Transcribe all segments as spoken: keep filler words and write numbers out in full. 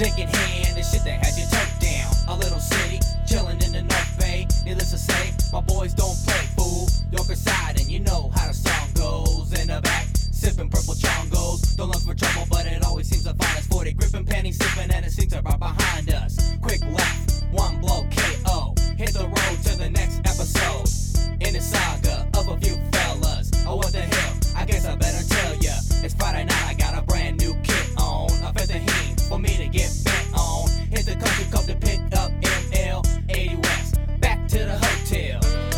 Dick in hand, the shit that had you turned down. A little city, chillin' in the North Bay. Needless to say, my boys don't play, fool. Yorker side, and you know how the song goes. In the back, sippin' purple chongos. Don't look for trouble, but it always seems to find us. forty gripping panties, sippin', and it seems to right behind us. Quick left, one blow, K O. Hit the road to the next episode. In the saga of a few fellas. Oh, what the hell? I guess I better tell ya. It's Friday night, I got a brand new kit on. A fifteen for me to get bent on. Hit the country club to pick up M L eighty West. Back to the hotel.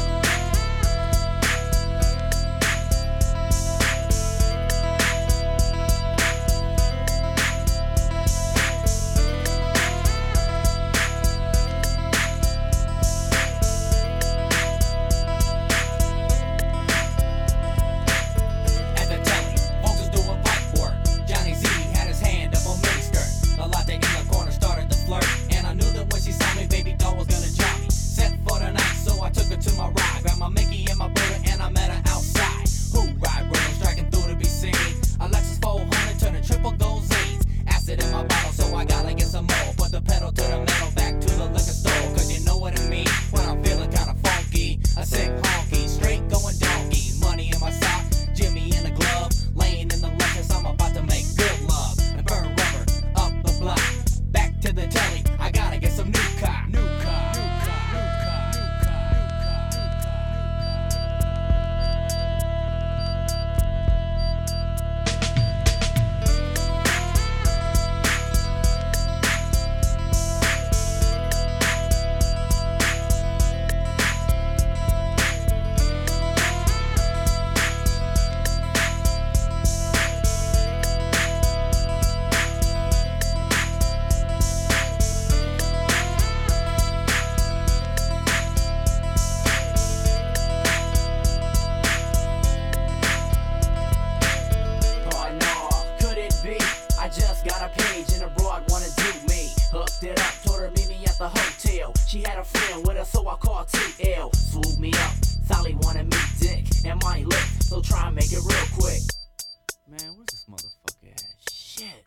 She had a friend with her, so I called T L. Swooped me up, Sally wanted me dick and my lip, so try and make it real quick. Man, where's this motherfucker at? Shit.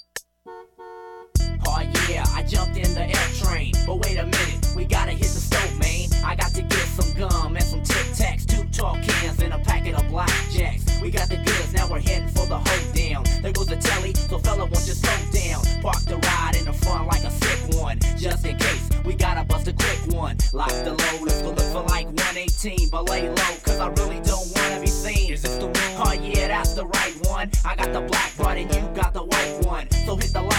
Oh yeah, I jumped in the F train, but wait a minute, we gotta hit the stove, man. I got to get some gum and some Tic Tacs, two tall cans and a packet of blackjacks. We got the goods, now we're heading for the hoedown. There goes the telly, so fella won't just slow down. Park the ride in the front like a sick one, just in case we gotta bust a quick one. Lock the load, let's go look for like one eighteen, but lay low, cause I really don't wanna be seen. Is this the one? Oh yeah, that's the right one. I got the black one and you got the white one, so hit the light